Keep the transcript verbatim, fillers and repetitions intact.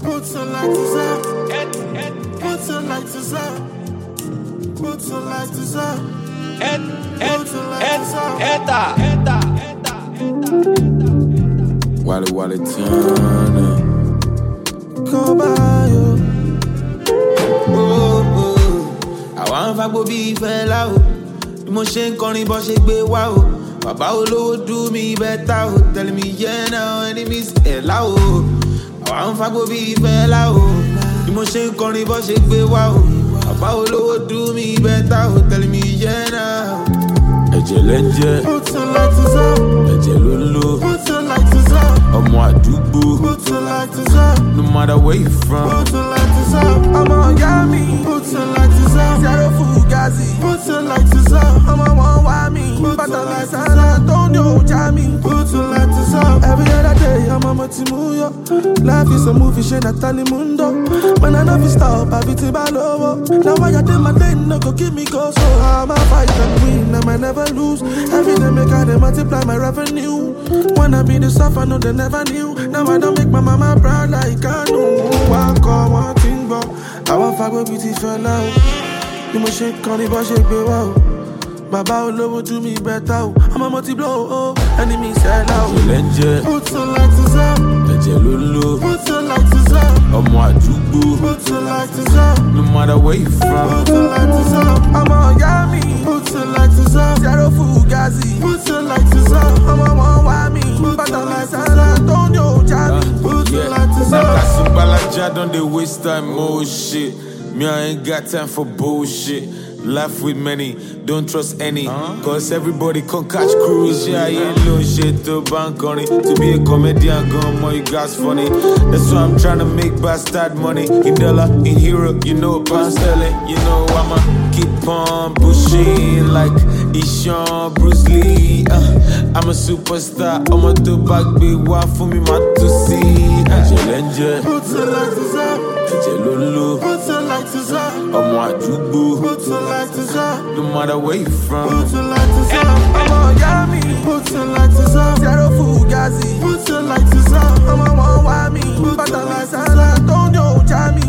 Put your lighters up. Put your lighters up. Put your lighters up. Put your lighters up. Eta, eta, eta, eta. Wally Wally Turner. Go by you. Oh, oh. I want to go be fella. Mo ṣe ń kọrin bó ṣe gbé wá o. Bàbá olówó do me better o. Telling me yeah now enemies ẹ̀lá o. Àwọn fagbó bí fẹ́lá o. Bí mo ṣe ń kọrin bó ṣe gbé wá o. Bàbá olówó do me better o. Telling me yeah now. Ẹ̀jẹ̀ lẹ́jẹ̀. Put your lighters up. Ẹ̀jẹ̀ ló ń lò. Put your lighters up. Ọmọ àdúgbò. Put your lighters up. No matter where you from. Put your lighters up. Ọmọ ọ̀yá mi. Put your lighters up. Zero Fugazi. Put your lighters up. Ọmọ wọn wá mi. Bàtà láì sára tó ní òjá mi. Put your lighters up. Every other day, I'm a multi-muyo. Life is a movie, she not tell mundo. When I never stop, I beat it by low. Now why you did my thing, no go give me go. So I'm a fight and win, I might never lose. Every day make I they multiply my revenue. Wanna be the stuff I know they never knew. Now I don't make my mama proud like I know. One call, one thing, but I want fuck with beauty fella. You must shake, call it, but shake, baby, wow. Baba olówó do me better. I'm a multi-blow, oh. Enemies sell out. Put your lighters up. Ẹ̀jẹ̀ ló ń lò. Put your lighters up. Ọmọ àdúgbò. Put your lighters up. No matter where you from. Put your lighters up. Ọmọ ọ̀yá mi. Put your lighters up. Zero Fugazi. Put your lighters up. Ọmọ wọn wá mi. Bàtà láì sára tó ní òjá mi. Put your lighters up. Nakasubalaja don't they waste time, oh shit. Me I ain't got time for bullshit. Laugh with many, don't trust any. Uh-huh. Cause everybody can catch cruise. Yeah, I ain't no shit to bank on it. To be a comedian, gun more you guys funny. That's why I'm trying to make bastard money. In dollar, in hero, you know pound sterling. You know I'ma keep on pushing like Ishan, Bruce Lee. uh, I'm a superstar, I'm a to back be one for me, man to see. uh, Put your lighters up. Put your lighters up. Ọmọ àdúgbò. Put your lighters up. No matter where you from. Put your lighters up. Ọmọ ọ̀yá mi. Put your lighters up. Zero Fugazi. Put your lighters up. Ọmọ wọn wá mi. Bàtà láì sára tó ní òjá mi.